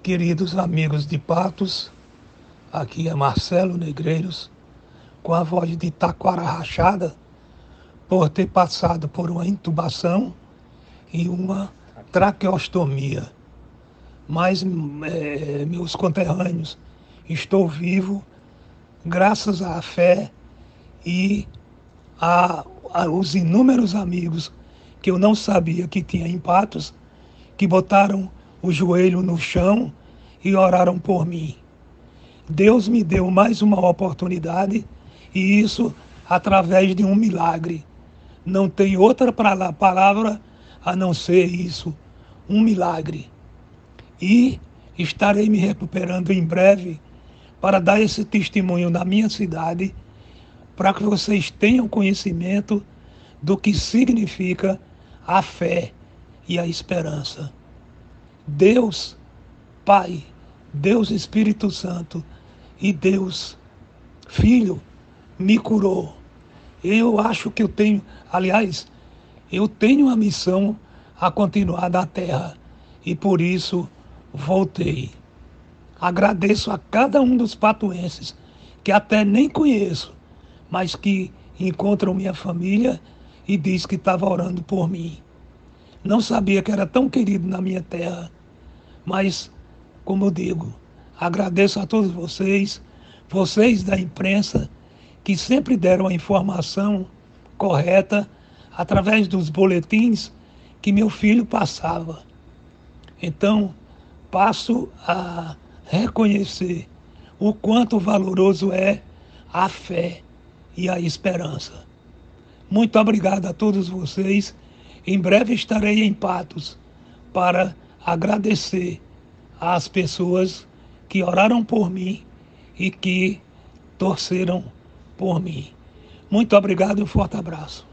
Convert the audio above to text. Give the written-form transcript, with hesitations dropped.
Queridos amigos de Patos, aqui é Marcelo Negreiros, com a voz de taquara rachada, por ter passado por uma intubação e uma traqueostomia. Mas, meus conterrâneos, estou vivo graças à fé e aos inúmeros amigos que eu não sabia que tinha em Patos, que botaram o joelho no chão e oraram por mim. Deus me deu mais uma oportunidade, e isso através de um milagre. Não tem outra palavra a não ser isso, um milagre. E estarei me recuperando em breve para dar esse testemunho na minha cidade, para que vocês tenham conhecimento do que significa a fé e a esperança. Deus Pai, Deus Espírito Santo e Deus Filho me curou. Eu acho que eu tenho a missão a continuar na terra e por isso voltei. Agradeço a cada um dos patuenses que até nem conheço, mas que encontram minha família e diz que estava orando por mim. Não sabia que era tão querido na minha terra, mas, como eu digo, agradeço a todos vocês da imprensa, que sempre deram a informação correta através dos boletins que meu filho passava. Então, passo a reconhecer o quanto valoroso é a fé e a esperança. Muito obrigado a todos vocês. Em breve estarei em Patos para agradecer às pessoas que oraram por mim e que torceram por mim. Muito obrigado e um forte abraço.